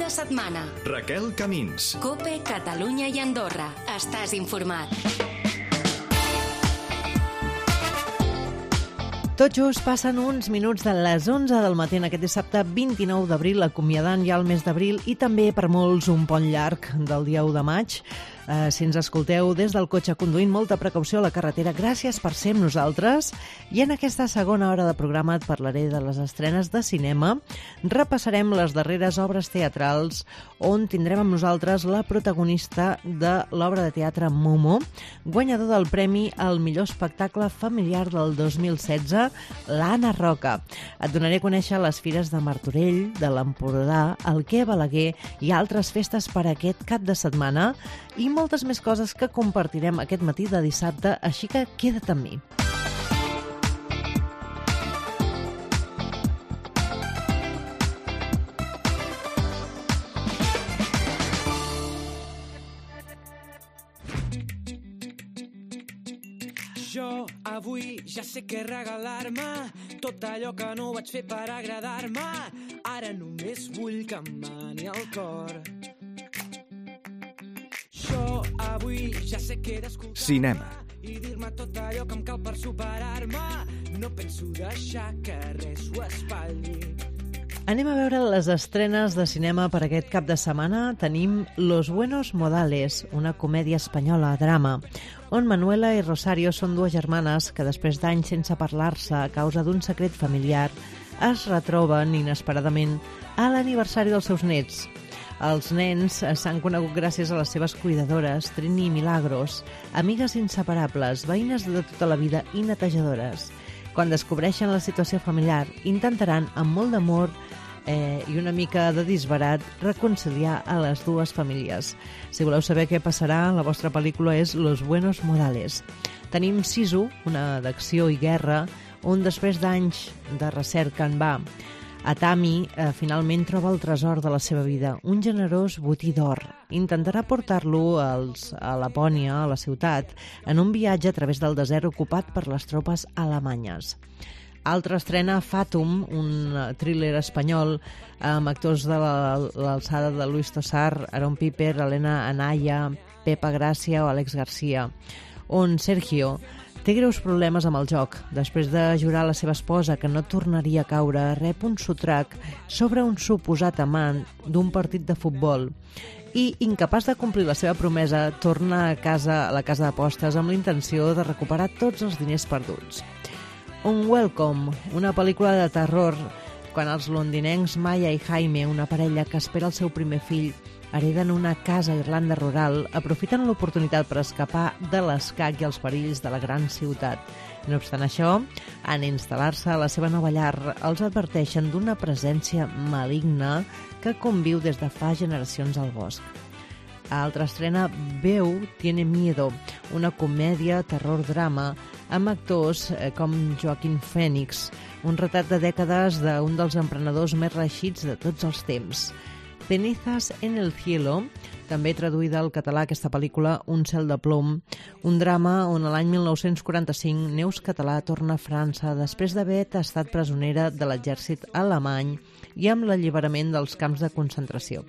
de setmana. Raquel Camins. COPE, Catalunya i Andorra. Estàs informat. Tot just passen uns minuts de les 11 del matí en aquest dissabte 29 d'abril, acomiadant ja el mes d'abril i també per molts un pont llarg del dia 1 de maig. Si ens escolteu des del cotxe conduint, molta precaució a la carretera. Gràcies per ser amb nosaltres. I en aquesta segona hora de programa et parlaré de les estrenes de cinema. Repassarem les darreres obres teatrals on tindrem amb nosaltres la protagonista de l'obra de teatre Momo, guanyador del premi al millor espectacle familiar del 2016, l'Anna Roca. Et donaré a conèixer les fires de Martorell, de l'Empordà, el Quai Balaguer i altres festes per aquest cap de setmana i moltes més coses que compartirem aquest matí de dissabte, així que queda't amb mi. Jo avui ja sé què regalar-me, tot allò que no vaig fer per agradar-me. Ara només vull que em mani el cor. Jo avui ja sé què he d'escoltar Cinema. i dir-me tot allò que em cal per superar-me. No penso deixar que res ho espatlli. Anem a veure les estrenes de cinema per aquest cap de setmana. Tenim Los Buenos Modales, una comèdia espanyola, drama, on Manuela i Rosario són dues germanes que després d'anys sense parlar-se a causa d'un secret familiar es retroben inesperadament a l'aniversari dels seus nets. Els nens s'han conegut gràcies a les seves cuidadores, Trini i Milagros, amigues inseparables, veïnes de tota la vida i netejadores. Quan descobreixen la situació familiar, intentaran, amb molt d'amor i una mica de disbarat, reconciliar a les dues famílies. Si voleu saber què passarà, la vostra pel·lícula és Los Buenos Modales. Tenim Sisu, una d'acció i guerra, on després d'anys de recerca en va, Atami finalment troba el tresor de la seva vida, un generós botí d'or. Intentarà portar-lo a Lapònia, a la ciutat, en un viatge a través del desert ocupat per les tropes alemanyes. Altra estrena, Fatum, un thriller espanyol amb actors de l'alçada de Luis Tosar, Aaron Piper, Elena Anaya, Pepa Gràcia o Àlex Garcia, on Sergio té greus problemes amb el joc. Després de jurar a la seva esposa que no tornaria a caure, rep un sotrac sobre un suposat amant d'un partit de futbol i, incapaç de complir la seva promesa, torna a la casa d'apostes amb la intenció de recuperar tots els diners perduts. Un Welcome, una pel·lícula de terror, quan els londinencs Maya i Jaime, una parella que espera el seu primer fill, hereden una casa a Irlanda rural, aprofiten l'oportunitat per escapar de l'escac i els perills de la gran ciutat. No obstant això, en instal·lar-se a la seva nova llar, els adverteixen d'una presència maligna que conviu des de fa generacions al bosc. Altra estrena, Veu tiene miedo, una comèdia terror-drama amb actors com Joaquín Phoenix, un retrat de dècades d'un dels emprenedors més reeixits de tots els temps. Cenizas en el cielo, també traduïda al català aquesta pel·lícula Un cel de plom, un drama on l'any 1945 Neus Català torna a França després d'haver estat presonera de l'exèrcit alemany i amb l'alliberament dels camps de concentració.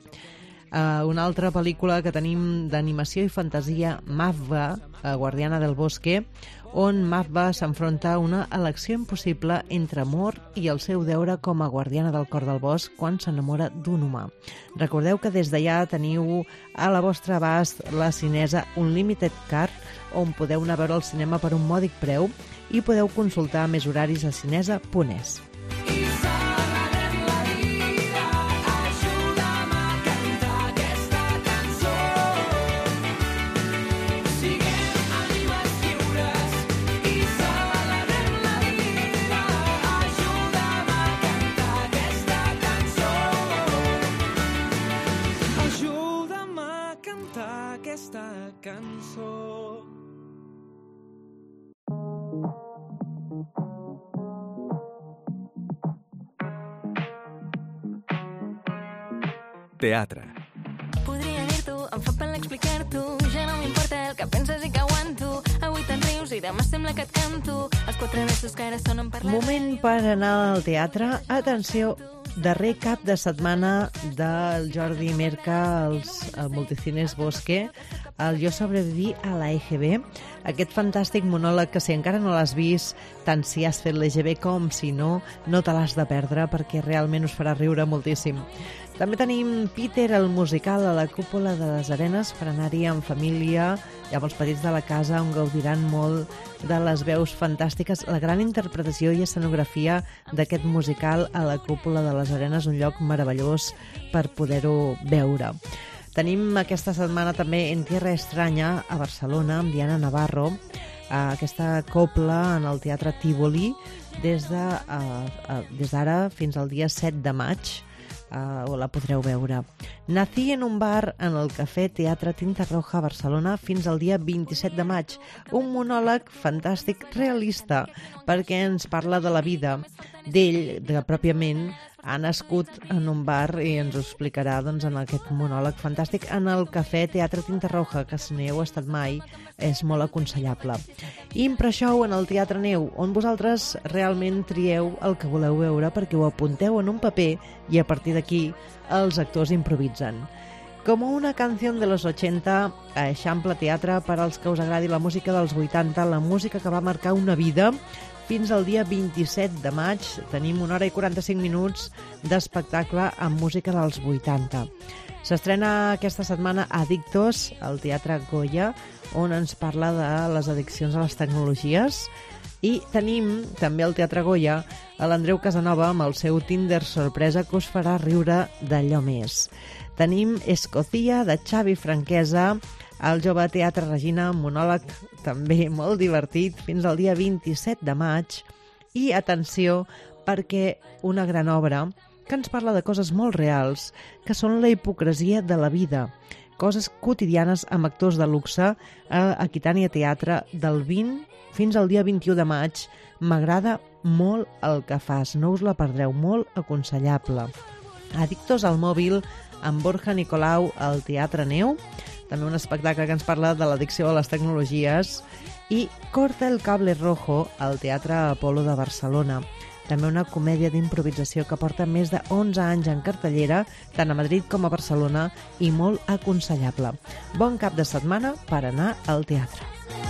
Una altra pel·lícula que tenim d'animació i fantasia, Mafva, Guardiana del Bosque, on Mafva s'enfronta a una elecció impossible entre amor i el seu deure com a guardiana del cor del bosc quan s'enamora d'un humà. Recordeu que des d'allà teniu a la vostra abast la cinesa Unlimited Card, on podeu anar a veure el cinema per un mòdic preu i podeu consultar més horaris a cinesa.es. Teatre. Podria dir-t'ho, em fa pel explicar-t'ho. Ja no m'importa el que penses i que aguanto. Avui te'n rius i demà sembla que et canto els 4 versos que ara sonen per la Moment per anar al teatre. Atenció, darrer cap de setmana del Jordi Merca al Multicines Bosque, el Jo sobreviví a la EGB, aquest fantàstic monòleg que si encara no l'has vist, tant si has fet l'EGB com si no, no te l'has de perdre perquè realment us farà riure moltíssim. També tenim Peter, el musical, a la Cúpula de les Arenes per anar-hi en família i amb els petits de la casa, on gaudiran molt de les veus fantàstiques, la gran interpretació i escenografia d'aquest musical a la Cúpula de les Arenes, un lloc meravellós per poder-ho veure. Tenim aquesta setmana també En Tierra Estranya a Barcelona amb Diana Navarro, aquesta copla en el Teatre Tívoli des d'ara fins al dia 7 de maig, o la podreu veure. Nací en un bar en el Cafè Teatre Tinta Roja a Barcelona fins al dia 27 de maig. Un monòleg fantàstic realista perquè ens parla de la vida d'ell, pròpiament ha nascut en un bar i ens ho explicarà doncs, en aquest monòleg fantàstic en el Cafè Teatre Tinta Roja, que si no hi heu estat mai és molt aconsellable. Impreshow en el Teatre Neu, on vosaltres realment trieu el que voleu veure perquè ho apunteu en un paper i a partir d'aquí els actors improvisen. Como una canción de los 80, a Eixample Teatre, per als que us agradi la música dels 80, la música que va marcar una vida. Fins al dia 27 de maig tenim 1 hora i 45 minuts d'espectacle amb música dels 80. S'estrena aquesta setmana Adictos al Teatre Goya, on ens parla de les addiccions a les tecnologies. I tenim també al Teatre Goya a l'Andreu Casanova amb el seu Tinder sorpresa que us farà riure d'allò més. Tenim Escocia de Xavi Franquesa, al Jove Teatre Regina, monòleg també molt divertit, fins al dia 27 de maig. I atenció, perquè una gran obra que ens parla de coses molt reals, que són la hipocresia de la vida, coses quotidianes amb actors de luxe a Aquitània Teatre del 20 fins al dia 21 de maig. M'agrada molt el que fas, no us la perdreu, molt aconsellable. Addictos al mòbil amb Borja Nicolau al Teatre Neu, també un espectacle que ens parla de l'addicció a les tecnologies, i Corta el cable rojo al Teatre Apolo de Barcelona, també una comèdia d'improvisació que porta més de 11 anys en cartellera, tant a Madrid com a Barcelona, i molt aconsellable. Bon cap de setmana per anar al teatre.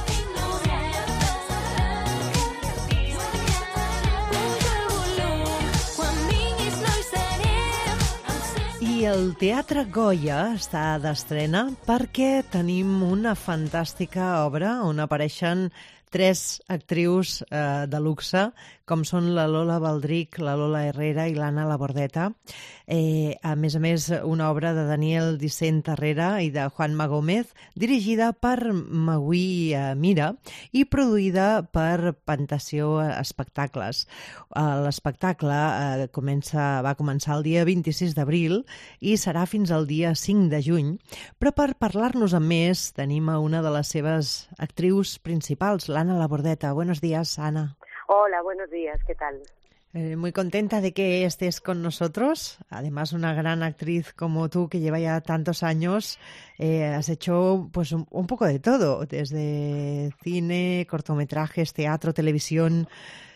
I el Teatre Goya està d'estrena perquè tenim una fantàstica obra on apareixen 3 actrius de luxe, com són la Lola Baldric, la Lola Herrera i l'Anna Labordeta. A més, una obra de Daniel Dicent Herrera i de Juanma Gómez, dirigida per Magui Mira i produïda per Pantació Espectacles. L'espectacle va començar el dia 26 d'abril i serà fins al dia 5 de juny, però per parlar-nos amb més tenim a una de les seves actrius principals, l'Anna Labordeta. Buenos días, Ana. Hola, buenos días, ¿qué tal? Muy contenta de que estés con nosotros. Además, una gran actriz como tú, que lleva ya tantos años, has hecho pues un poco de todo, desde cine, cortometrajes, teatro, televisión,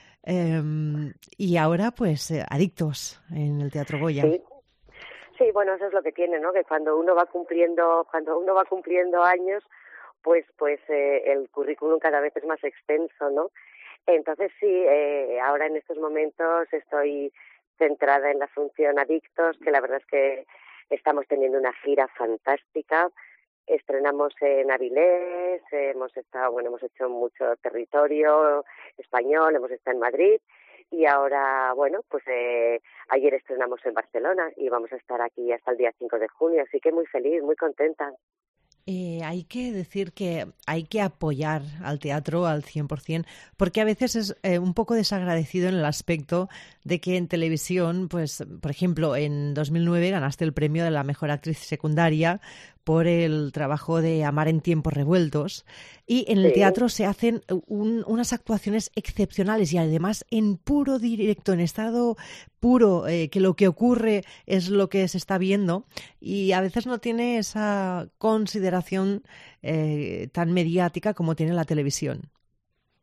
y ahora pues Adictos en el Teatro Goya. Sí, bueno, eso es lo que tiene, ¿no? Que cuando uno va cumpliendo años, pues el currículum cada vez es más extenso, ¿no? Entonces sí, ahora en estos momentos estoy centrada en la función Adictos, que la verdad es que estamos teniendo una gira fantástica. Estrenamos en Avilés, hemos hecho mucho territorio español, hemos estado en Madrid y ahora, ayer estrenamos en Barcelona y vamos a estar aquí hasta el día 5 de junio, así que muy feliz, muy contenta. Hay que decir que hay que apoyar al teatro al 100%, porque a veces es un poco desagradecido en el aspecto de que en televisión, pues, por ejemplo, en 2009 ganaste el premio de la mejor actriz secundaria por el trabajo de Amar en tiempos revueltos, y en el teatro se hacen unas actuaciones excepcionales y además en puro directo, en estado puro, que lo que ocurre es lo que se está viendo, y a veces no tiene esa consideración tan mediática como tiene la televisión.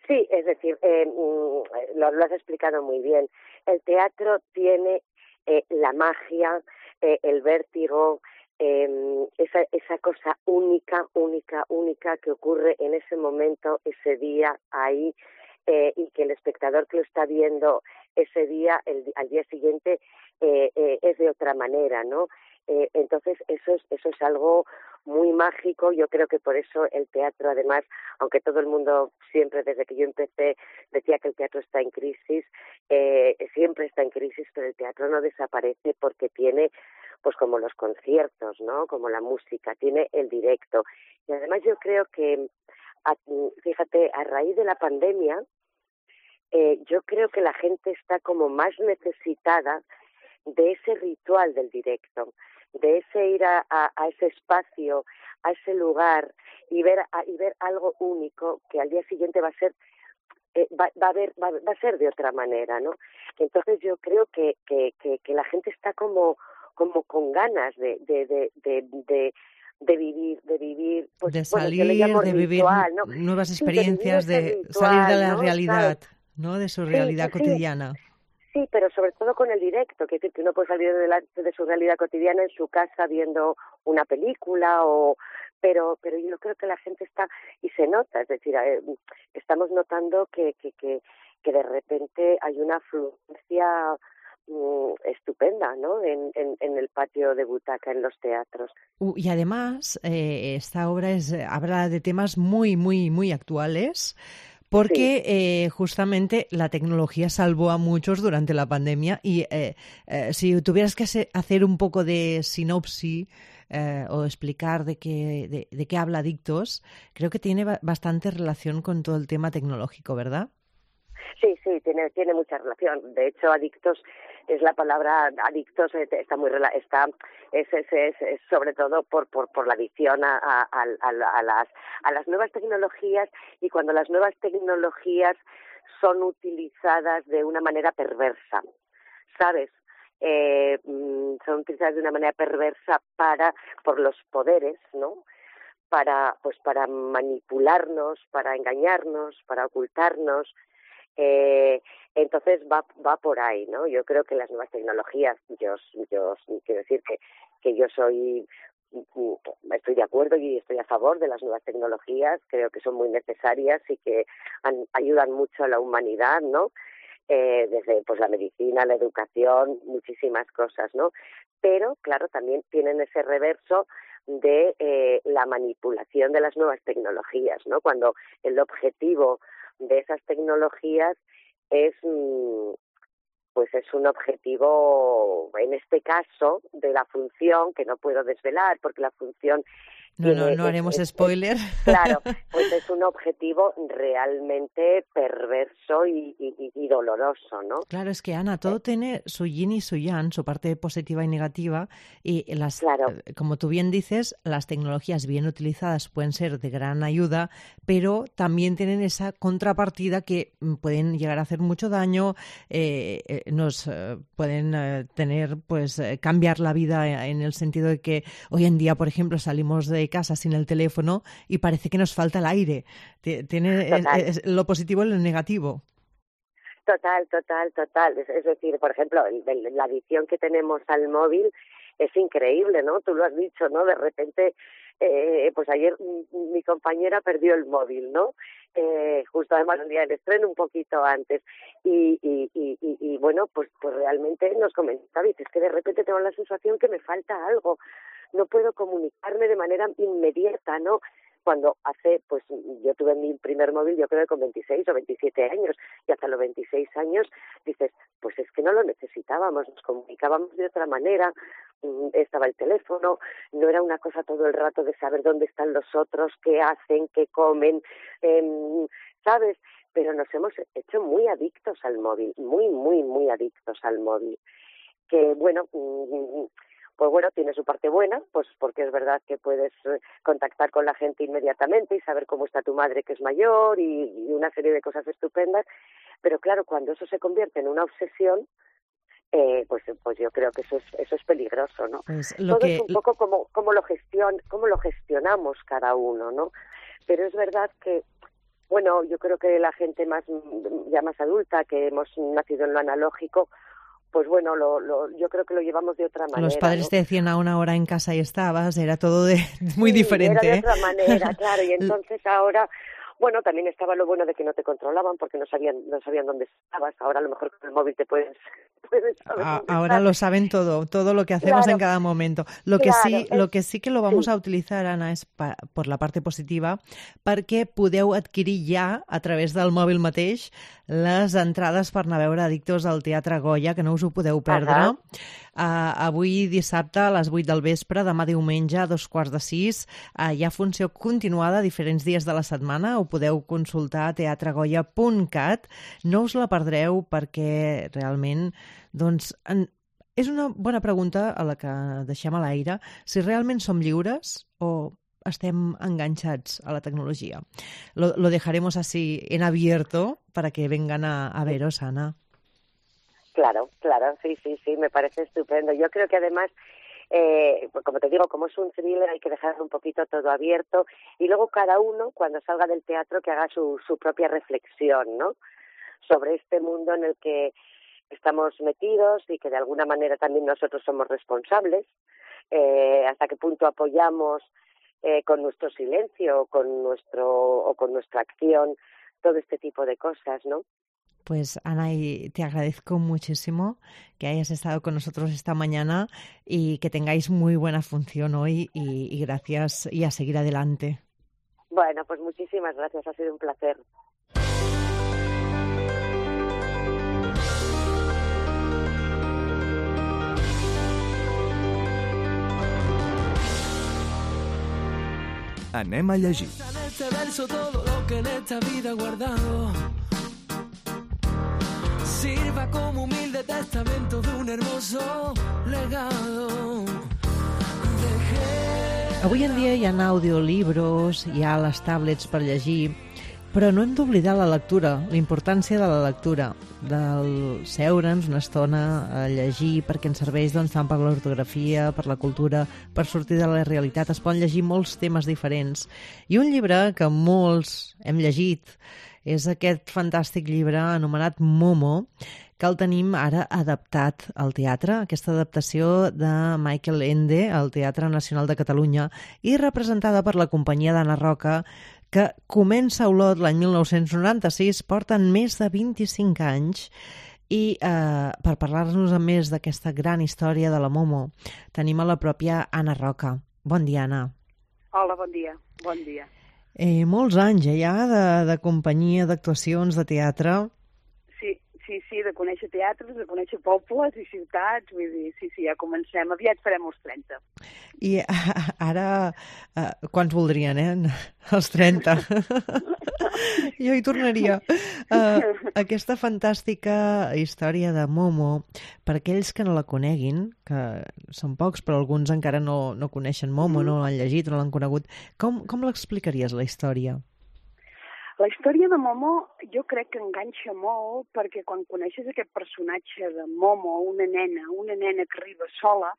Sí, es decir, lo has explicado muy bien. El teatro tiene la magia, el vértigo, esa cosa única que ocurre en ese momento, ese día, ahí, y que el espectador que lo está viendo ese día, al día siguiente, es de otra manera, ¿no? Entonces, eso es algo muy mágico. Yo creo que por eso el teatro, además, aunque todo el mundo siempre, desde que yo empecé, decía que el teatro está en crisis, siempre está en crisis, pero el teatro no desaparece porque tiene, pues como los conciertos, ¿no? Como la música, tiene el directo. Y además yo creo que, fíjate, a raíz de la pandemia, yo creo que la gente está como más necesitada de ese ritual del directo, de ese ir a ese espacio, a ese lugar y ver algo único que al día siguiente va a ser va a ser de otra manera, ¿no? Entonces yo creo que la gente está como con ganas de vivir, pues, de bueno, salir, yo le llamo de vivir ritual, ¿no? nuevas Sí, experiencias, de de vivir ese salir de ritual, la ¿no? realidad, ¿Sabes? ¿no? De su Sí, realidad sí. cotidiana. Sí, pero sobre todo con el directo, que es decir, que uno puede salir de su realidad cotidiana en su casa viendo una película, pero yo creo que la gente está, y se nota, es decir, estamos notando que de repente hay una afluencia estupenda, ¿no? En el patio de butaca, en los teatros. Y además, esta obra habla de temas muy, muy, muy actuales, porque justamente la tecnología salvó a muchos durante la pandemia y si tuvieras que hacer un poco de sinopsis o explicar de qué habla Adictos, creo que tiene bastante relación con todo el tema tecnológico, ¿verdad? Sí, tiene mucha relación. De hecho, adictos es la palabra adictos, está es sobre todo por la adicción a las nuevas tecnologías, y cuando las nuevas tecnologías son utilizadas de una manera perversa, ¿sabes? Son utilizadas de una manera perversa por los poderes, ¿no? Para manipularnos, para engañarnos, para ocultarnos. Entonces va por ahí, ¿no? Yo creo que las nuevas tecnologías, yo quiero decir que yo estoy de acuerdo y estoy a favor de las nuevas tecnologías. Creo que son muy necesarias y que ayudan mucho a la humanidad, ¿no? Desde pues la medicina, la educación, muchísimas cosas, ¿no? Pero claro, también tienen ese reverso de la manipulación de las nuevas tecnologías, ¿no? Cuando el objetivo de esas tecnologías es un objetivo, en este caso, de la función, que no puedo desvelar porque la función no haremos spoiler. Claro, pues es un objetivo realmente perverso y doloroso, ¿no? Claro, es que Ana, todo tiene su yin y su yang, su parte positiva y negativa, y como tú bien dices, las tecnologías bien utilizadas pueden ser de gran ayuda, pero también tienen esa contrapartida que pueden llegar a hacer mucho daño, nos pueden cambiar la vida en el sentido de que hoy en día, por ejemplo, salimos de casa sin el teléfono y parece que nos falta el aire. Tiene lo positivo y lo negativo. Total. Es decir, por ejemplo, la adicción que tenemos al móvil es increíble, ¿no? Tú lo has dicho, ¿no? De repente, pues ayer mi compañera perdió el móvil, ¿no? Justo además el día del estreno, un poquito antes. Y bueno, pues realmente nos comentaba, dice, es que de repente tengo la sensación que me falta algo. No puedo comunicarme de manera inmediata, ¿no? Cuando pues yo tuve mi primer móvil, yo creo que con 26 o 27 años, y hasta los 26 años dices, pues es que no lo necesitábamos, nos comunicábamos de otra manera, estaba el teléfono, no era una cosa todo el rato de saber dónde están los otros, qué hacen, qué comen, ¿sabes? Pero nos hemos hecho muy adictos al móvil, muy adictos al móvil, que bueno... Pues bueno, tiene su parte buena, pues porque es verdad que puedes contactar con la gente inmediatamente y saber cómo está tu madre, que es mayor, y una serie de cosas estupendas, pero claro, cuando eso se convierte en una obsesión, pues yo creo que eso es peligroso, ¿no? Pues todo es un poco cómo lo gestionamos cada uno, ¿no? Pero es verdad que Bueno, yo creo que la gente ya más adulta, que hemos nacido en lo analógico, pues bueno, yo creo que lo llevamos de otra manera. Los padres, ¿no?, te decían a una hora en casa y estabas, era todo muy diferente. Era de otra manera, claro, y entonces ahora... Bueno, también estaba lo bueno de que no te controlaban porque no sabían dónde estabas. Ahora a lo mejor con el móvil te puedes saber ahora estar. lo saben todo lo que hacemos, claro, en cada momento. Lo que sí que lo vamos a utilitzar, Anna, és per la part positiva, perquè podeu adquirir ja, a través del mòbil mateix, les entrades per anar a veure Addictos al Teatre Goya, que no us ho podeu perdre. Avui dissabte a les 8 del vespre, demà diumenge a 5:15, hi ha funció continuada diferents dies de la setmana. Ho podeu consultar a teatregoya.cat. No us la perdreu perquè realment, doncs, és una bona pregunta a la que deixem a l'aire, si realment som lliures o estem enganxats a la tecnologia. Lo dejaremos así en abierto para que vengan a veros, Ana. Claro, sí, me parece estupendo. Yo creo que además, como te digo, como es un thriller, hay que dejar un poquito todo abierto y luego cada uno, cuando salga del teatro, que haga su propia reflexión, ¿no?, sobre este mundo en el que estamos metidos y que de alguna manera también nosotros somos responsables, hasta qué punto apoyamos con nuestro silencio o con nuestra acción todo este tipo de cosas, ¿no? Pues Ana, te agradezco muchísimo que hayas estado con nosotros esta mañana y que tengáis muy buena función hoy y gracias y a seguir adelante. Bueno, pues muchísimas gracias, ha sido un placer. Anem a llegir. En este verso todo lo que en esta vida he guardado sirva como humilde testamento de un hermoso legado. Avui en dia hi ha audiolibros, hi ha les tablets per llegir, però no hem d'oblidar la lectura, la importància de la lectura, del seure'ns una estona a llegir, perquè ens serveix tant per l'ortografia, per la cultura, per sortir de la realitat. Es poden llegir molts temes diferents. I un llibre que molts hem llegit és aquest fantàstic llibre anomenat Momo, que el tenim ara adaptat al teatre, aquesta adaptació de Michael Ende al Teatre Nacional de Catalunya i representada per la companyia d'Anna Roca, que comença a Olot l'any 1996, porten més de 25 anys, i per parlar-nos a més d'aquesta gran història de la Momo tenim a la pròpia Anna Roca. Bon dia, Anna. Hola, bon dia. Bon dia. Molts anys ja de companyia, d'actuacions, de teatre. Sí, de conèixer teatres, de conèixer pobles i ciutats, vull dir, sí, ja comencem, aviat farem els 30. I ara, quants voldrien, Els 30. Jo hi tornaria. Aquesta fantàstica història de Momo, per aquells que no la coneguin, que són pocs, però alguns encara no coneixen Momo, no l'han llegit, no l'han conegut, com l'explicaries, la història? La història de Momo jo crec que enganxa molt perquè quan coneixes aquest personatge de Momo, una nena que arriba sola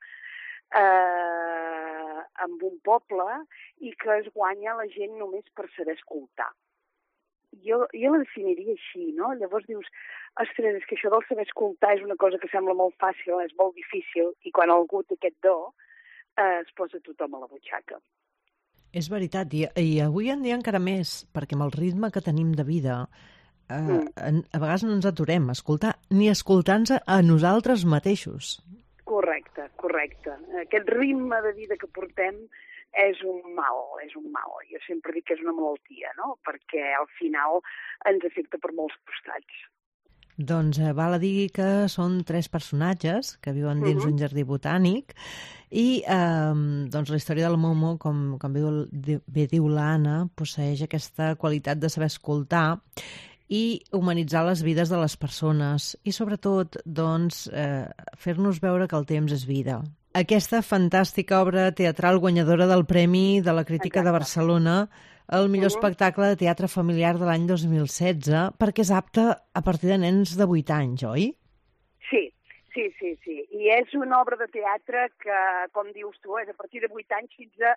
amb un poble i que es guanya la gent només per saber escoltar. Jo la definiria així, no? Llavors dius, ostres, és que això del saber escoltar és una cosa que sembla molt fàcil, és molt difícil, i quan algú té aquest do es posa tothom a la butxaca. És veritat, i avui en dia encara més, perquè amb el ritme que tenim de vida, a vegades no ens aturem a escoltar, ni escoltar-nos a nosaltres mateixos. Correcte. Aquest ritme de vida que portem és un mal. Jo sempre dic que és una malaltia, no? Perquè al final ens afecta per molts costats. Doncs val a dir que són 3 personatges que viuen dins un jardí botànic i doncs la història del Momo, com bé diu l'Anna, posseeix aquesta qualitat de saber escoltar i humanitzar les vides de les persones i sobretot doncs, fer-nos veure que el temps és vida. Aquesta fantàstica obra teatral guanyadora del Premi de la Crítica de Barcelona, el millor espectacle de teatre familiar de l'any 2016, perquè és apte a partir de nens de 8 anys, oi? Sí. I és una obra de teatre que, com dius tu, és a partir de 8 anys fins a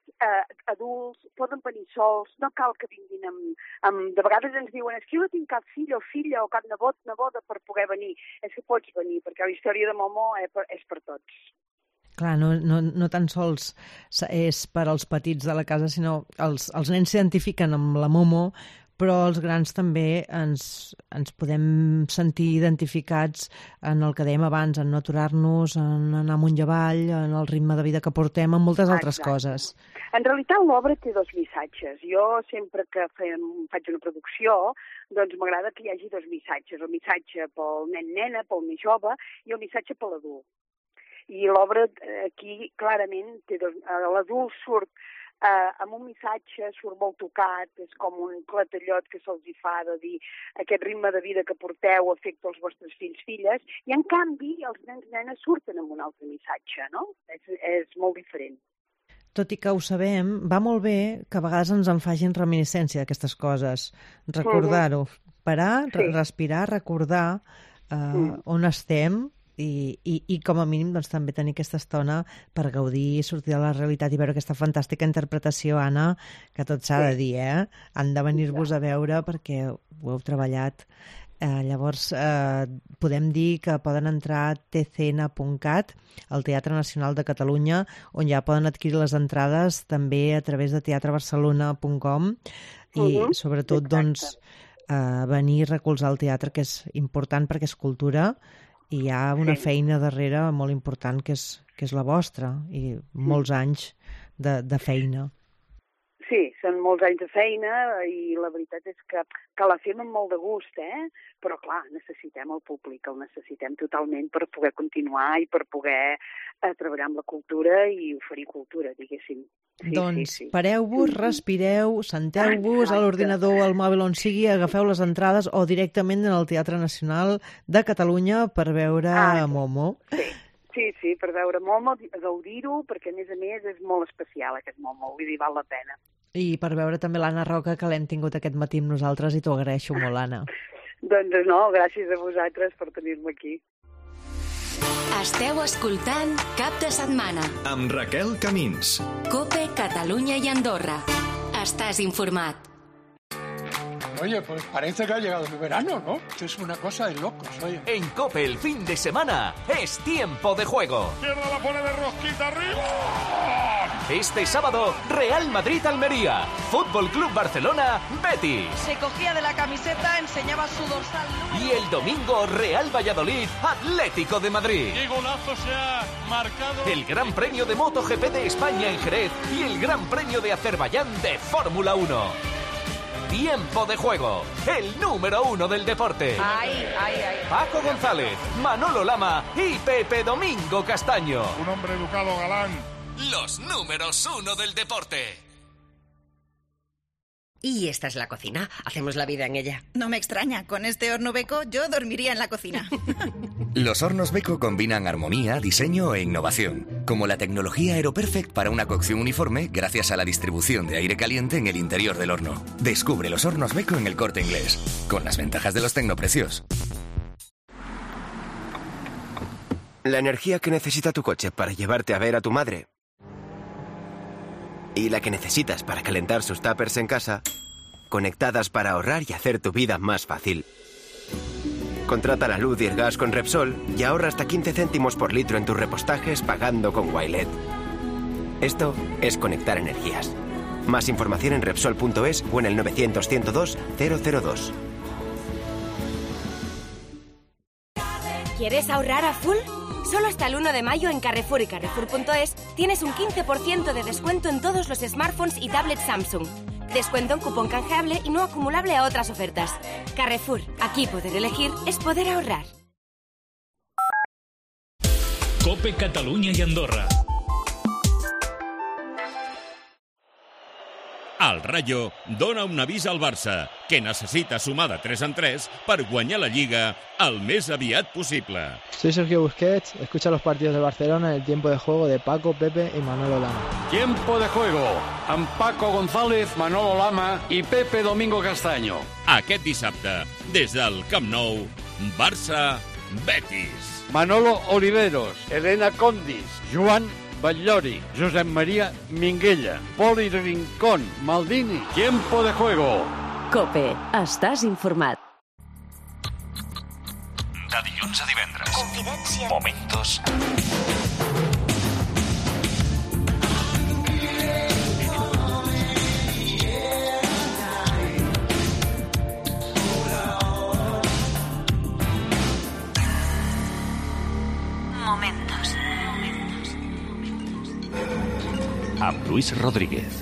adults, poden venir sols, no cal que vinguin amb... De vegades ens diuen, és que jo no tinc cap fill o filla o cap nebot, neboda per poder venir. És que pots venir, perquè la història de Momo és per tots. Clar, no tan sols és per als petits de la casa, sinó els nens s'identifiquen amb la Momo, però els grans també ens podem sentir identificats en el que dèiem abans, en no aturar-nos, en anar amunt i avall, en el ritme de vida que portem, en moltes altres coses. En realitat l'obra té dos missatges. Jo sempre que faig una producció, doncs m'agrada que hi hagi dos missatges. El missatge pel nen-nena, pel més jove, i el missatge per l'adult. I l'obra aquí clarament té dos... L'adult surt amb un missatge, surt molt tocat, és com un clatellot que se'ls fa de dir aquest ritme de vida que porteu afecta els vostres fills, filles, i en canvi els nens i nenes surten amb un altre missatge, no? És molt diferent. Tot i que ho sabem, va molt bé que a vegades ens en facin reminiscència d'aquestes coses. Recordar-ho, parar, respirar, recordar on estem, i com a mínim doncs, també tenir aquesta estona per gaudir, sortir de la realitat i veure aquesta fantàstica interpretació, Anna, que tot s'ha de dir, han de venir-vos a veure perquè ho heu treballat. Llavors, podem dir que poden entrar a tcn.cat, al Teatre Nacional de Catalunya, on ja poden adquirir les entrades també a través de teatrebarcelona.com i sobretot doncs, venir a recolzar el teatre, que és important perquè és cultura, i hi ha una feina darrere molt important que és la vostra i molts anys de feina. Sí, són molts anys de feina i la veritat és que la fem amb molt de gust, però clar, necessitem el públic, el necessitem totalment per poder continuar i per poder treballar amb la cultura i oferir cultura, diguéssim. Sí. Pareu-vos, respireu, senteu-vos a l'ordinador, al mòbil, on sigui, agafeu les entrades o directament en el Teatre Nacional de Catalunya per veure Momo. Sí, per veure Momo, gaudir-ho, perquè a més és molt especial aquest Momo, vull dir, val la pena. I per veure també l'Anna Roca, que l'hem tingut aquest matí amb nosaltres, i t'ho agraeixo molt, Anna. Doncs no, gràcies a vosaltres per tenir-me aquí. Esteu escoltant Cap de Setmana amb Raquel Camins. COPE, Catalunya i Andorra. Estàs informat. Oye, pues parece que ha llegado el verano, ¿no? Esto es una cosa de locos, oye. En COPE el fin de semana es tiempo de juego. Izquierda la pone de rosquita arriba. Este sábado, Real Madrid-Almería, Fútbol Club Barcelona, Betis. Se cogía de la camiseta, enseñaba su dorsal. Y el domingo, Real Valladolid, Atlético de Madrid. ¡Qué golazo se ha marcado! El Gran Premio de MotoGP de España en Jerez y el Gran Premio de Azerbaiyán de Fórmula 1. Tiempo de juego, el número 1 del deporte. Ay. Paco González, Manolo Lama y Pepe Domingo Castaño. Un hombre educado, galán. Los números 1 del deporte. Y esta es la cocina. Hacemos la vida en ella. No me extraña. Con este horno Beko yo dormiría en la cocina. Los hornos Beko combinan armonía, diseño e innovación. Como la tecnología AeroPerfect para una cocción uniforme gracias a la distribución de aire caliente en el interior del horno. Descubre los hornos Beko en El Corte Inglés. Con las ventajas de los tecnoprecios. La energía que necesita tu coche para llevarte a ver a tu madre. Y la que necesitas para calentar sus tuppers en casa, conectadas para ahorrar y hacer tu vida más fácil. Contrata la luz y el gas con Repsol y ahorra hasta 15 céntimos por litro en tus repostajes pagando con Wilet. Esto es conectar energías. Más información en Repsol.es o en el 900-102-002. ¿Quieres ahorrar a full? Solo hasta el 1 de mayo en Carrefour y Carrefour.es tienes un 15% de descuento en todos los smartphones y tablets Samsung. Descuento en cupón canjeable y no acumulable a otras ofertas. Carrefour, aquí poder elegir es poder ahorrar. COPE Catalunya i Andorra. El Rayo dona un avís al Barça, que necesita sumar de 3 en 3 per guanyar la Lliga el més aviat possible. Soy Sergio Busquets, escucha los partidos de Barcelona en el tiempo de juego de Paco, Pepe y Manolo Lama. Tiempo de juego amb Paco González, Manolo Lama i Pepe Domingo Castaño. Aquest dissabte, des del Camp Nou, Barça-Betis. Manolo Oliveros, Elena Condis, Joan Batllori, Josep María Minguella, Poli Rincón, Maldini. Tiempo de juego. COPE. Estàs informat. De dilluns a divendres. Confidència. Momentos. Momentos. Amb Luis Rodríguez.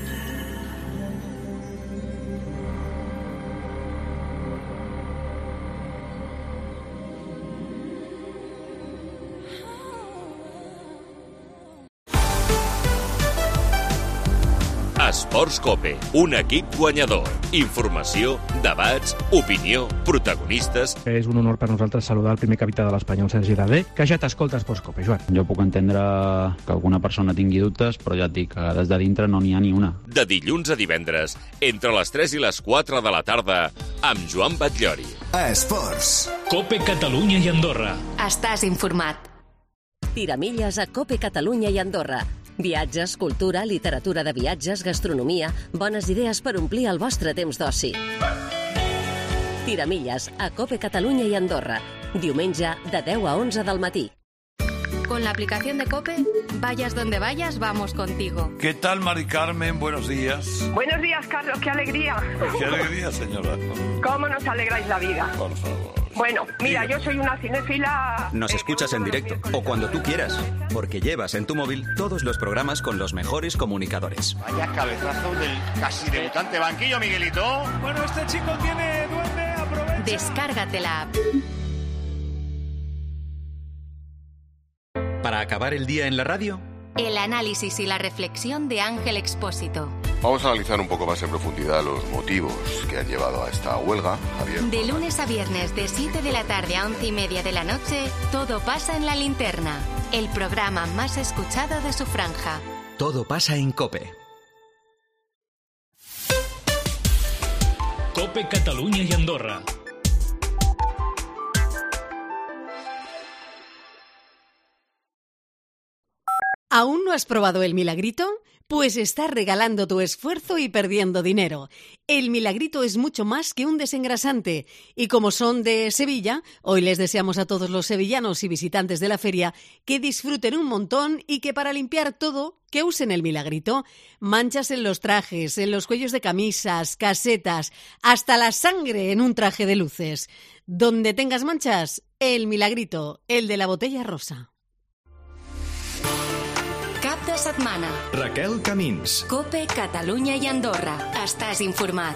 Esports COPE, un equip guanyador. Informació, debats, opinió, protagonistes. És un honor per nosaltres saludar el primer capità de l'Espanyol, Sergi Darder, que ja t'escolta Esports COPE, Joan. Jo puc entendre que alguna persona tingui dubtes, però ja et dic que des de dintre no n'hi ha ni una. De dilluns a divendres, entre les 3 i les 4 de la tarda, amb Joan Batllori. Esports. COPE Catalunya i Andorra. Estàs informat. Tiramilles a COPE Catalunya i Andorra. Viatges, cultura, literatura de viatges, gastronomia, bones idees per omplir el vostre temps d'oci. Tiramilles a COPE Catalunya i Andorra. Diumenge de 10 a 11 del matí. Con la aplicación de COPE, vayas donde vayas, vamos contigo. ¿Qué tal, Mari Carmen? Buenos días. Buenos días, Carlos. ¡Qué alegría! Qué alegría, señora. ¿Cómo nos alegráis la vida? Por favor. Bueno, mira, yo soy una cinéfila... Nos escuchas en directo o cuando tú quieras, porque llevas en tu móvil todos los programas con los mejores comunicadores. Vaya cabezazo del casi debutante banquillo, Miguelito. Bueno, este chico tiene duende, aprovecha. Descárgate la app. Para acabar el día en la radio, El análisis y la reflexión de Ángel Expósito. Vamos a analizar un poco más en profundidad los motivos que han llevado a esta huelga, Javier. De lunes a viernes, de 7 de la tarde a 11:30 de la noche, todo pasa en La Linterna, el programa más escuchado de su franja. todo pasa en COPE. COPE Catalunya y Andorra. ¿Aún no has probado el Milagrito? Pues estás regalando tu esfuerzo y perdiendo dinero. El Milagrito es mucho más que un desengrasante. Y como son de Sevilla, hoy les deseamos a todos los sevillanos y visitantes de la feria que disfruten un montón y que para limpiar todo, que usen el Milagrito. Manchas en los trajes, en los cuellos de camisas, casetas, hasta la sangre en un traje de luces. Donde tengas manchas, el Milagrito, el de la botella rosa. Cap de setmana. Raquel Camins. COPE Catalunya i Andorra. Estàs informat.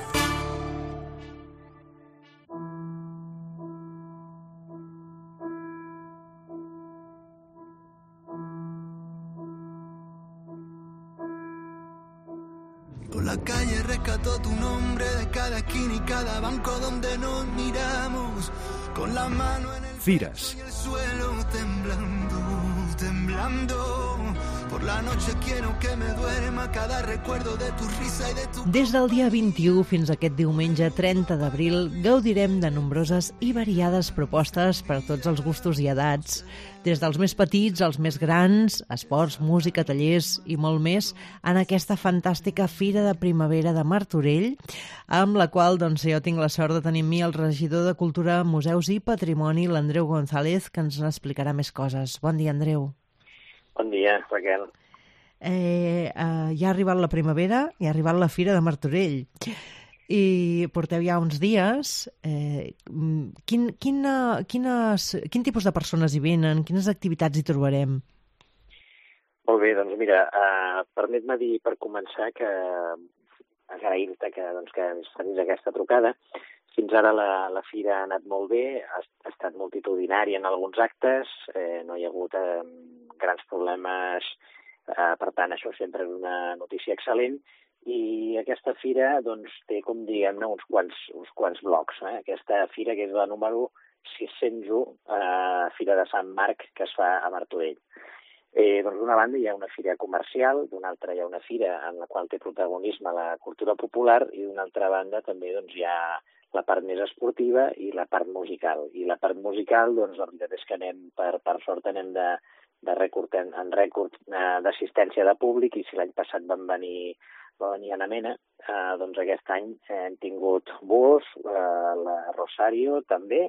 Por la calle rescató tu nombre de cada esquina y cada banco donde nos miramos, con la mano en el Fires. y el suelo temblando, temblando. Por la noche quiero que me duerma cada recuerdo de tu risa y de tu... Des del dia 21 fins a aquest diumenge 30 d'abril gaudirem de nombroses i variades propostes per a tots els gustos i edats, des dels més petits als més grans, esports, música, tallers i molt més, en aquesta fantàstica Fira de Primavera de Martorell, amb la qual jo tinc la sort de tenir amb mi el regidor de Cultura, Museus i Patrimoni, l'Andreu González, que ens explicarà més coses. Bon dia, Andreu. Bon dia, Raquel. Ja ha arribat la primavera i ha arribat la Fira de Martorell. I porteu ja uns dies. Quin tipus de persones hi venen? Quines activitats hi trobarem? Molt bé, doncs mira, permet-me dir per començar que agrair-te que ens facis aquesta trucada. Fins ara la fira ha anat molt bé, ha estat multitudinària en alguns actes, no hi ha hagut grans problemes, per tant això sempre és una notícia excel·lent, i aquesta fira té com diguem-ne uns quants blocs. Aquesta fira que és la número 601, Fira de Sant Marc, que es fa a Martorell. D'una banda hi ha una fira comercial, d'una altra hi ha una fira en la qual té protagonisme la cultura popular i d'una altra banda també hi ha la part més esportiva i la part musical. I la part musical, la veritat és que per sort anem en rècord d'assistència de públic, i si l'any passat va venir Ana Mena, doncs aquest any hem tingut Búhos, la Rosario també,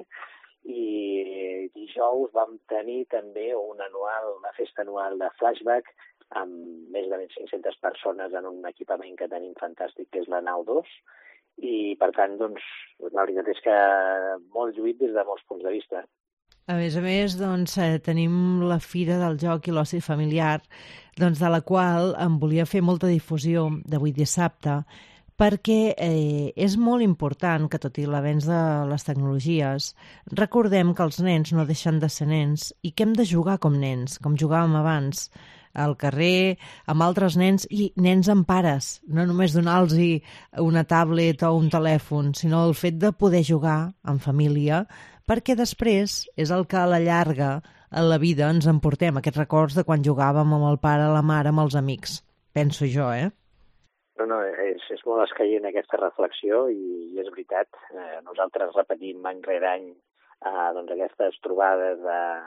i dijous vam tenir també una festa anual de flashback amb més de 1.500 persones en un equipament que tenim fantàstic, que és la Nau 2, i per tant, doncs, la veritat és que molt lluït des de molts punts de vista. A més, doncs, tenim la Fira del Joc i l'Oci Familiar, doncs, de la qual em volia fer molta difusió d'avui dissabte, perquè és molt important que, tot i l'avenç de les tecnologies, recordem que els nens no deixen de ser nens i que hem de jugar com nens, com jugàvem abans, al carrer, amb altres nens i nens amb pares, no només donar-los una tablet o un telèfon, sinó el fet de poder jugar en família, perquè després és el que a la llarga, a la vida, ens emportem, aquests records de quan jugàvem amb el pare, la mare, amb els amics. Penso jo, No, és molt escaient aquesta reflexiu i és veritat. Nosaltres repetim any rere any doncs aquestes trobades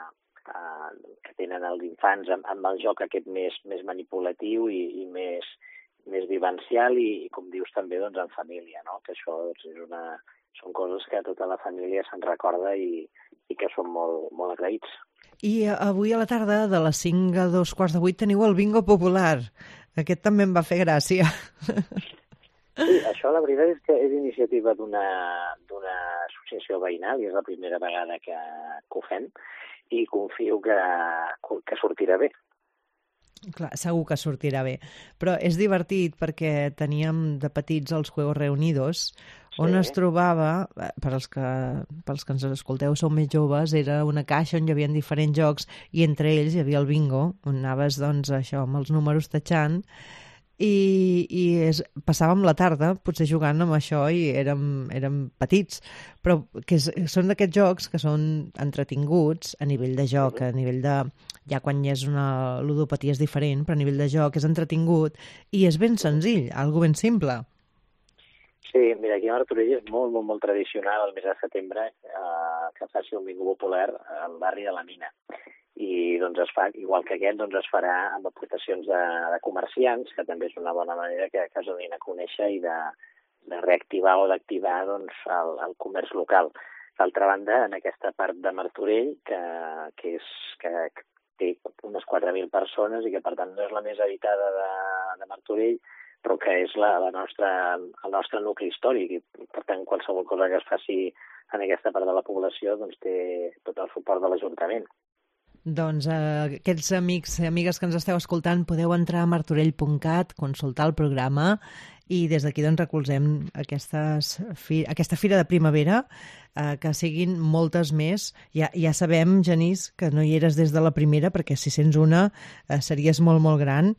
que tenen els infants amb el joc aquest més manipulatiu i més vivencial i com dius també, doncs, en família, no? Que això són coses que tota la família se'n recorda i que són molt, molt agraïts. I avui a la tarda, de les 5 a 2:15, teniu el bingo popular. Aquest també em va fer gràcia. Sí, això la veritat és que és iniciativa d'una associació veïnal i és la primera vegada que ho fem i confio que sortirà bé. Clar, segur que sortirà bé. Però és divertit perquè teníem de petits els Juegos Reunidos, on es trobava, per als que ens escolteu sou més joves, era una caixa on hi havia diferents jocs i entre ells hi havia el bingo, on anaves, doncs, això, amb els números tatxant, i passàvem la tarda potser jugant amb això i érem petits, però que són d'aquests jocs que són entretinguts a nivell de joc, a nivell de... ja quan hi és una ludopatia és diferent, però a nivell de joc és entretingut i és ben senzill, algo ben simple. Sí, mira, aquí a Martorell és molt, molt, molt tradicional el mes de setembre que faci un bingo popular al barri de la Mina. I doncs es fa, igual que aquest, doncs es farà amb aportacions de comerciants, que també és una bona manera que es donin a conèixer i de reactivar o d'activar doncs, el comerç local. D'altra banda, en aquesta part de Martorell, que té unes 4.000 persones i que per tant no és la més habitada de Martorell, però que és el nostre nucli històric i per tant qualsevol cosa que es faci en aquesta part de la població doncs té tot el suport de l'Ajuntament. Doncs aquests amics i amigues que ens esteu escoltant podeu entrar a martorell.cat, consultar el programa i des d'aquí doncs recolzem aquesta fira de primavera, que siguin moltes més. Ja sabem, Genís, que no hi eres des de la primera perquè si sents una series molt, molt gran.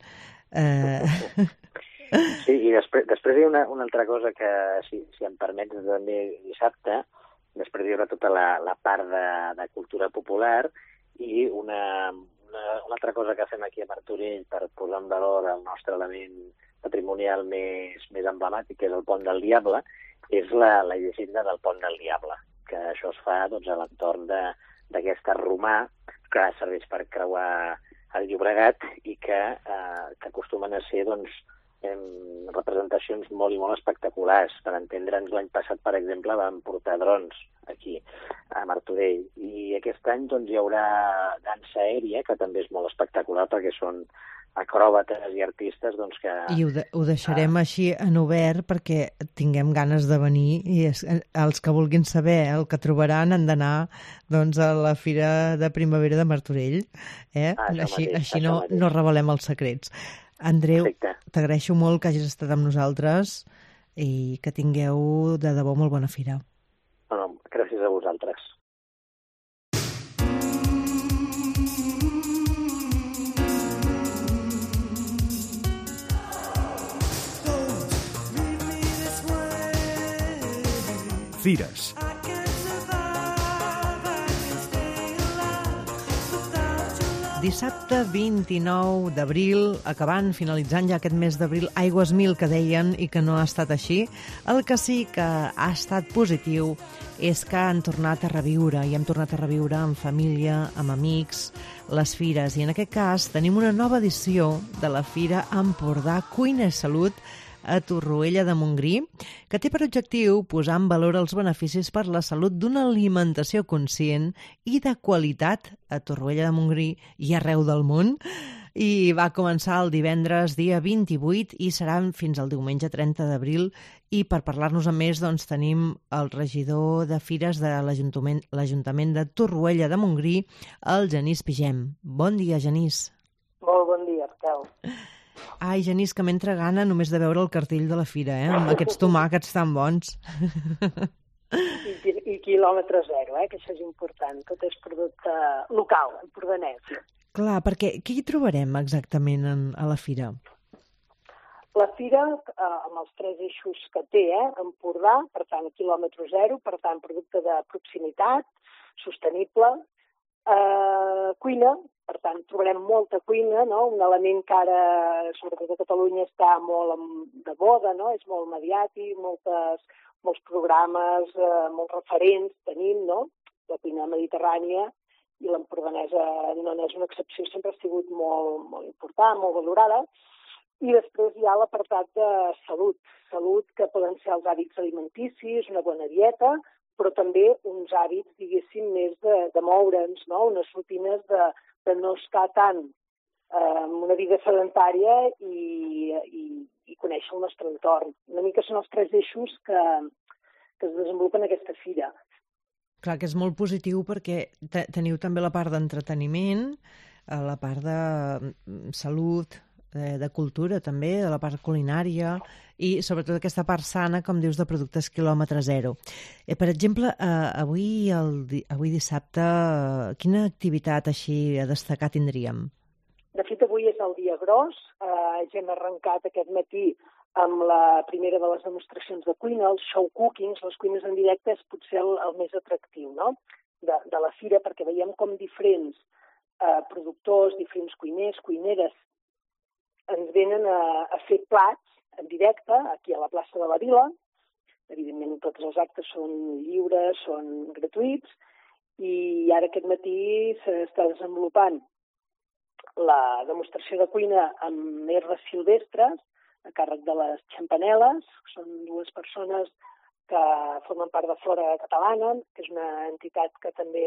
Sí, i després hi ha una altra cosa que, si em permets, també dissabte, després hi haurà tota la part de cultura popular i una altra cosa que fem aquí a Martorell per posar en valor el nostre element patrimonial més emblemàtic, que és el Pont del Diable, és la llegenda del Pont del Diable, que això es fa doncs, a l'entorn d'aquest romà que serveix per creuar el Llobregat i que acostumen a ser doncs, representacions molt i molt espectaculars. Per entendre'ns, l'any passat, per exemple, vam portar drons aquí a Martorell i aquest any doncs, hi haurà dansa aèria, que també és molt espectacular perquè són acròbates i artistes doncs, que... I ho deixarem així en obert perquè tinguem ganes de venir i els que vulguin saber el que trobaran han d'anar doncs, a la Fira de Primavera de Martorell. Així no revelem els secrets. Andreu, t'agraeixo molt que hagis estat amb nosaltres i que tingueu de debò molt bona fira. No, gràcies a vosaltres. Fires. Dissabte 29 d'abril, finalitzant ja aquest mes d'abril, aigües 1000 que deien i que no ha estat així. El que sí que ha estat positiu és que han tornat a reviure, i hem tornat a reviure amb família, amb amics, les fires. I en aquest cas tenim una nova edició de la Fira Empordà Cuina i Salut a Torroella de Montgrí, que té per objectiu posar en valor els beneficis per la salut d'una alimentació conscient i de qualitat a Torroella de Montgrí i arreu del món. I va començar el divendres dia 28 i serà fins al diumenge 30 d'abril. I per parlar-nos a més tenim el regidor de Fires de l'Ajuntament de Torroella de Montgrí, el Genís Pigem. Bon dia, Genís. Molt bon dia, Arquel. Ai, Genís, que m'entra gana només de veure el cartell de la fira, amb aquests tomàquets tan bons. I quilòmetre zero, que això és important. Tot és producte local, empordanès. Clar, perquè què hi trobarem exactament a la fira? La fira, amb els 3 eixos que té, Empordà, per tant, quilòmetre zero, per tant, producte de proximitat, sostenible, cuina, per tant, trobarem molta cuina, no? Un element que ara, sobretot a Catalunya, està molt de moda, no? És molt mediàtic, molts programes, molts referents tenim, no? La cuina mediterrània i l'empordanesa no és una excepció, sempre ha sigut molt important, molt valorada. I després hi ha l'apartat de salut, que poden ser els hàbits alimenticis, una bona dieta, però també uns hàbits, diguéssim, més de moure'ns, no? Unes rutines de no estar tant en una vida sedentària i conèixer el nostre entorn. Una mica són els 3 eixos que es desenvolupen en aquesta fira. Clar, que és molt positiu perquè teniu també la part d'entreteniment, la part de salut, de cultura també, de la part culinària i sobretot aquesta part sana, com dius, de productes quilòmetre zero. Per exemple, avui dissabte, quina activitat així a destacar tindríem? De fet, avui és el dia gros. Ja hem arrencat aquest matí amb la primera de les demostracions de cuina, els show cookings, les cuines en directe és potser el més atractiu, no? de la fira, perquè veiem com diferents productors, diferents cuiners, cuineres, ens venen a fer plats en directe, aquí a la plaça de la Vila. Evidentment, tots els actes són lliures, són gratuïts, i ara aquest matí s'està desenvolupant la demostració de cuina amb herbes silvestres, a càrrec de les Xampaneles. Són 2 persones que formen part de Flora Catalana, que és una entitat que també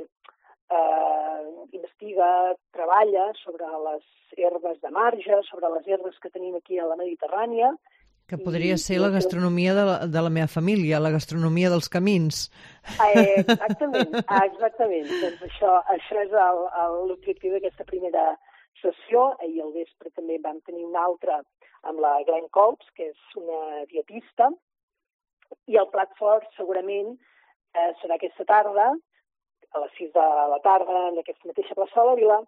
investiga, treballa sobre les herbes de marge, sobre les herbes que tenim aquí a la Mediterrània. Que podria ser la gastronomia de la meva família, la gastronomia dels camins. Exactament. Doncs això és l'objectiu d'aquesta primera sessió. Ahir al vespre també vam tenir una altra amb la Glenn Colps, que és una dietista, i el plat fort segurament serà aquesta tarda, a les 6 de la tarda, en aquesta mateixa plaça de la Vila,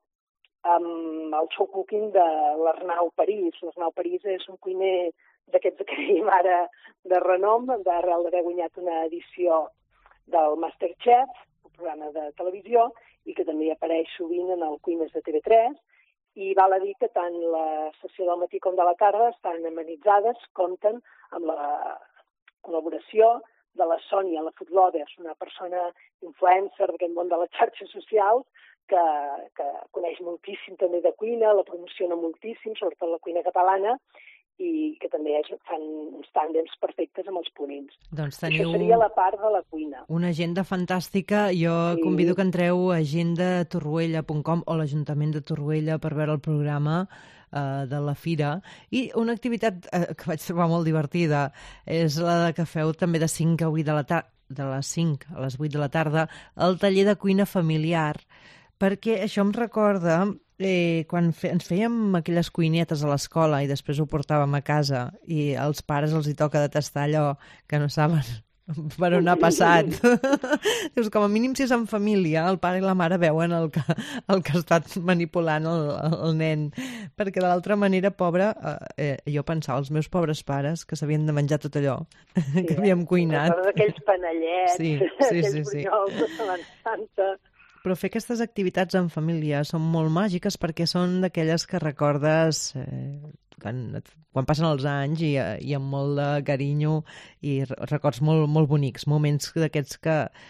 amb el show cooking de l'Arnau París. L'Arnau París és un cuiner d'aquests que dèiem ara de renom, d'arrel d'haver guanyat una edició del Masterchef, un programa de televisió, i que també apareix sovint en el Cuines de TV3, i val a dir que tant la sessió del matí com de la tarda estan amenitzades, compten amb la col·laboració de la Sònia, la Food Lovers, una persona influencer d'aquest món de les xarxes socials que coneix moltíssim també de cuina, la promociona moltíssim, sobretot la cuina catalana, i que també fan uns tàndems perfectes amb els ponents. Doncs teniu... Això seria la part de la cuina. Una agenda fantàstica. Jo convido que entreu a agendatorroella.com o l'Ajuntament de Torroella per veure el programa de la fira. I una activitat que vaig trobar molt divertida és la que feu també de 5 a 8 de la tarda, de les 5 a les 8 de la tarda, el taller de cuina familiar, perquè això em recorda quan ens fèiem aquelles cuinetes a l'escola i després ho portàvem a casa i als pares els hi toca de tastar allò que no saben per on ha passat. Dius, com a mínim si és en família, el pare i la mare veuen el que ha estat manipulant el nen, perquè de l'altra manera, pobre, jo pensava, els meus pobres pares, que s'havien de menjar tot allò que havíem cuinat. Recordes aquells panellets, aquells brunyols de Setmana Santa. però fer aquestes activitats en família són molt màgiques perquè són d'aquelles que recordes quan passen els anys i amb molt de carinyo i records molt bonics, moments d'aquests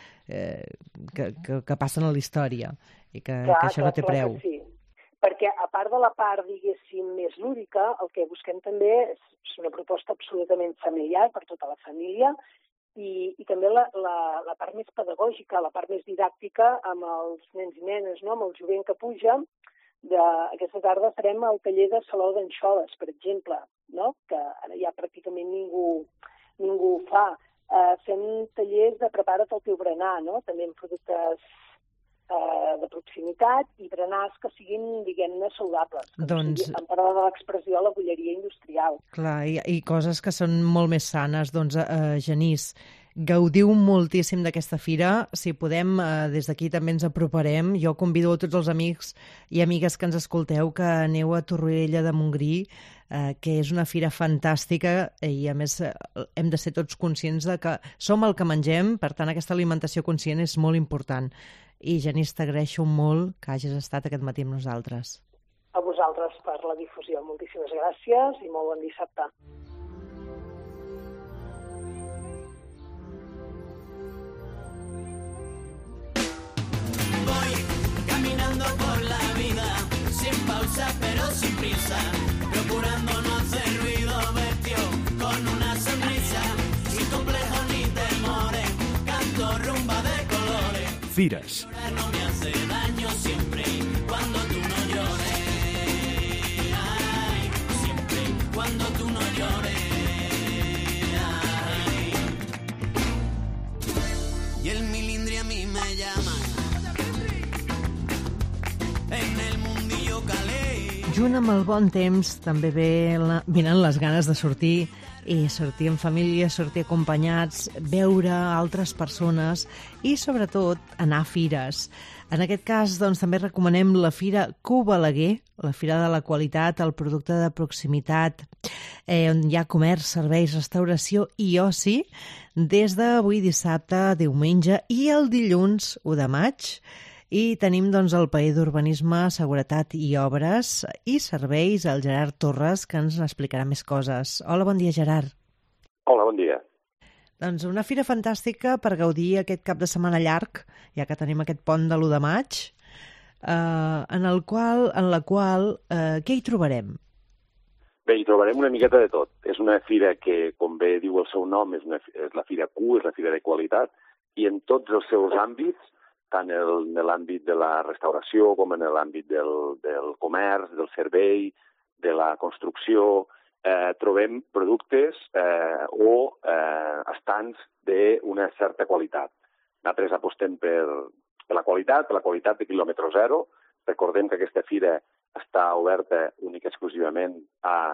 que passen a la història i que això no té preu. Que sí. Perquè a part de la part, diguéssim, més lúdica, el que busquem també és una proposta absolutament familiar per tota la família i també la part més pedagògica, la part més didàctica amb els nens i nenes, no? Amb el jovent que puja. Aquesta tarda farem el taller de saló d'anxoves, per exemple, no? Que ara ja pràcticament ningú ho fa. Fem tallers de prepara't el teu berenar, no? També amb productes de proximitat i berenars que siguin, diguem-ne, saludables. Doncs... En parla de l'expressió la bolleria industrial. Clar, i coses que són molt més sanes. Doncs, Genís, gaudiu moltíssim d'aquesta fira. Si podem, des d'aquí també ens aproparem. Jo convido a tots els amics i amigues que ens escolteu que aneu a Torroella de Montgrí, que és una fira fantàstica i, a més, hem de ser tots conscients de que som el que mengem, per tant, aquesta alimentació conscient és molt important. I, Genís, t'agraeixo molt que hagis estat aquest matí amb nosaltres. A vosaltres per la difusió. Moltíssimes gràcies i molt bon dissabte. Voy caminando por la vida, sin pausa pero sin prisa, procurando no hacer ruido, vestido con una sonrisa, sin complejos ni temores, canto rumba de colores. Fires. No me hace daño siempre cuando tú no llores. Ay, siempre cuando tú no llores. Ay. Y el milindri a mí me llama. En el mundillo calé. Junt amb el bon temps també venen les ganes de sortir i sortir en família, sortir acompanyats, veure altres persones i, sobretot, anar a fires. En aquest cas, doncs, també recomanem la Fira Q Balaguer, la Fira de la Qualitat, el producte de proximitat, on hi ha comerç, serveis, restauració i oci, des d'avui dissabte, diumenge i el dilluns 1 de maig. I tenim, doncs, el paller d'Urbanisme, Seguretat i Obres i Serveis, el Gerard Torres, que ens explicarà més coses. Hola, bon dia, Gerard. Hola, bon dia. Doncs una fira fantàstica per gaudir aquest cap de setmana llarg, ja que tenim aquest pont de l'1 de maig, en la qual què hi trobarem? Bé, hi trobarem una miqueta de tot. És una fira que, com bé diu el seu nom, és la Fira Q, és la Fira de Qualitat, i en tots els seus àmbits, tant en l'àmbit de la restauració com en l'àmbit del comerç, del servei, de la construcció, trobem productes o estants d'una certa qualitat. Nosaltres apostem per la qualitat de quilòmetre zero. Recordem que aquesta fira està oberta única i exclusivament a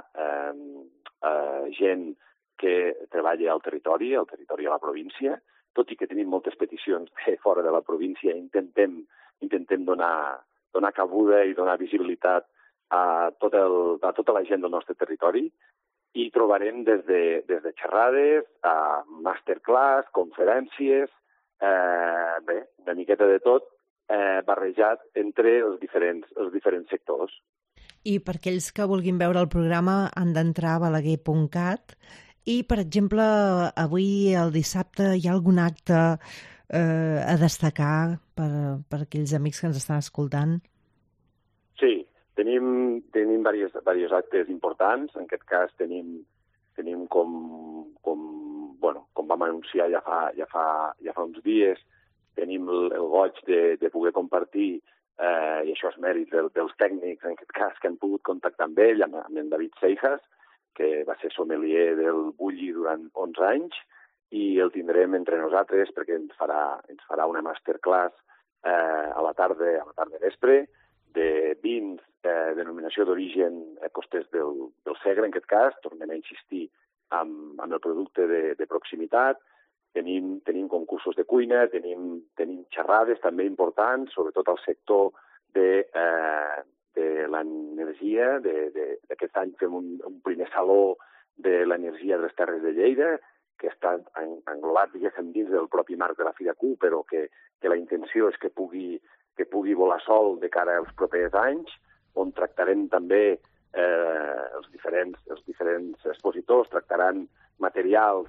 gent que treballa al territori de la província. Tot i que tenim moltes peticions fora de la província, intentem donar cabuda i donar visibilitat a tota la gent del nostre territori. I trobarem des de xerrades, a masterclass, conferències, una miqueta de tot, barrejat entre els diferents sectors. I per aquells que vulguin veure el programa han d'entrar a balaguer.cat. I, per exemple, avui, el dissabte, hi ha algun acte a destacar per aquells amics que ens estan escoltant? Sí, tenim diversos actes importants. En aquest cas tenim com vam anunciar ja fa uns dies, tenim el goig de poder compartir, i això és mèrit dels tècnics, en aquest cas, que han pogut contactar amb ell, amb en David Seijas, que va ser sommelier del Bulli durant 11 anys, i el tindrem entre nosaltres perquè ens farà una masterclass a la tarda vespre de vins de denominació d'origen costers del Segre, en aquest cas. Tornem a insistir amb el producte de proximitat. Tenim concursos de cuina, tenim xerrades també importants, sobretot al sector de l'energia. D'aquest any fem un primer saló de l'energia de les Terres de Lleida, que està englobat, diguéssim, dins del propi marc de la Fira Q, però que la intenció és que pugui que pugui volar sol de cara als propers anys, on tractarem també els diferents expositors, tractaran materials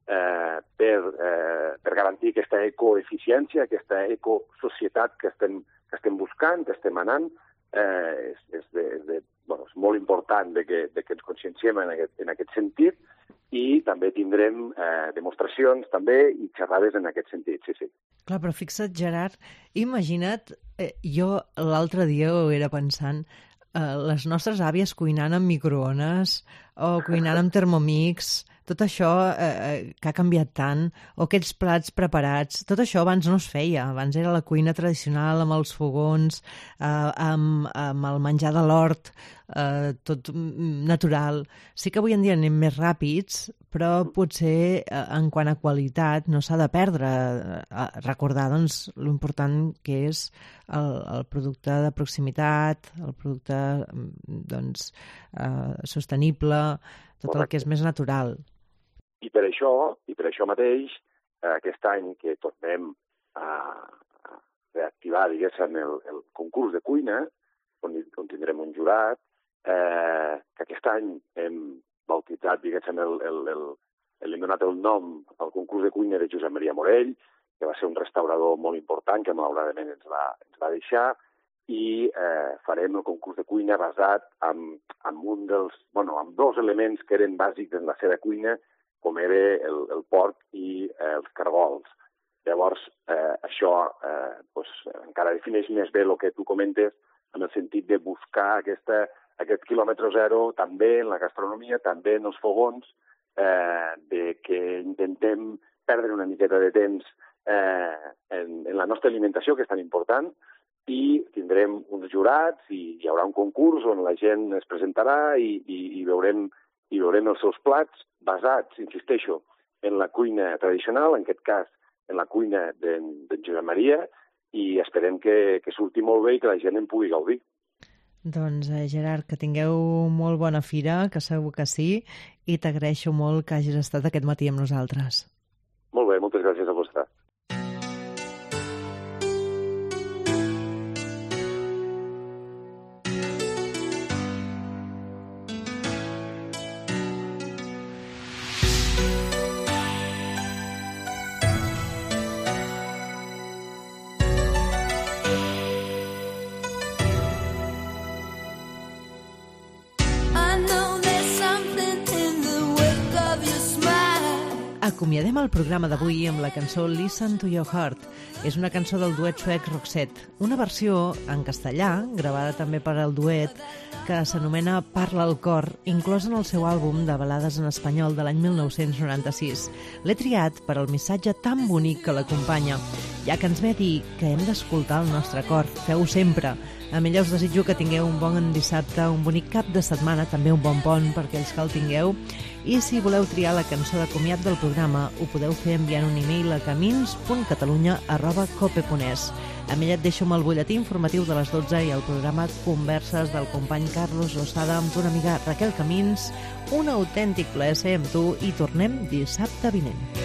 per garantir aquesta ecoeficiència, aquesta ecosocietat que estem buscant, que estem anant. És molt important que ens conscienciem en aquest sentit, i també tindrem demostracions també i xerrades en aquest sentit, sí. Clar, però fixa't, Gerard, imagina't, jo l'altre dia ho era pensant, les nostres àvies cuinant amb microones o cuinant amb Thermomix, tot això que ha canviat tant, o aquests plats preparats, tot això abans no es feia. Abans era la cuina tradicional amb els fogons, amb el menjar de l'hort, tot natural. Sí que avui en dia anem més ràpids, però potser en quant a qualitat no s'ha de perdre. Recordar doncs l'important que és el producte de proximitat, el producte doncs sostenible, tot el que és més natural. I per això mateix, aquest any que tornem a reactivar, diguéssim, el concurs de cuina, on tindrem un jurat, que aquest any hem bautitzat, diguéssim, hem donat el nom al concurs de cuina de Josep Maria Morell, que va ser un restaurador molt important, que malauradament ens va deixar, i farem el concurs de cuina basat amb dos elements que eren bàsics en la seva cuina, com era el porc i els cargols. Llavors, això encara defineix més bé el que tu comentes, en el sentit de buscar aquest quilòmetre zero també en la gastronomia, també en els fogons, que intentem perdre una miqueta de temps en la nostra alimentació, que és tan important, i tindrem uns jurats i hi haurà un concurs on la gent es presentarà i veurem els seus plats basats, insisteixo, en la cuina tradicional, en aquest cas en la cuina d'en Josep Maria, i esperem que surti molt bé i que la gent en pugui gaudir. Doncs, Gerard, que tingueu molt bona fira, que segur que sí, i t'agraeixo molt que hagis estat aquest matí amb nosaltres. Molt bé, moltes gràcies a vosaltres. Acomiadem el programa d'avui amb la cançó Listen to Your Heart. És una cançó del duet suec Roxette, una versió en castellà, gravada també per al duet, que s'anomena Parla al cor, inclòs en el seu àlbum de balades en espanyol de l'any 1996. L'he triat per al missatge tan bonic que l'acompanya, ja que ens ve a dir que hem d'escoltar el nostre cor. Feu-ho sempre. Amb ella us desitjo que tingueu un bon dissabte, un bonic cap de setmana, també un bon pont per aquells que el tingueu. I si voleu triar la cançó de comiat del programa, ho podeu fer enviant un e-mail a camins.catalunya@cope.es. Amb ella et deixo amb el butlletí informatiu de les 12 i el programa Converses del company Carlos Losada amb una amiga Raquel Camins. Un autèntic plaer ser amb tu i tornem dissabte vinent.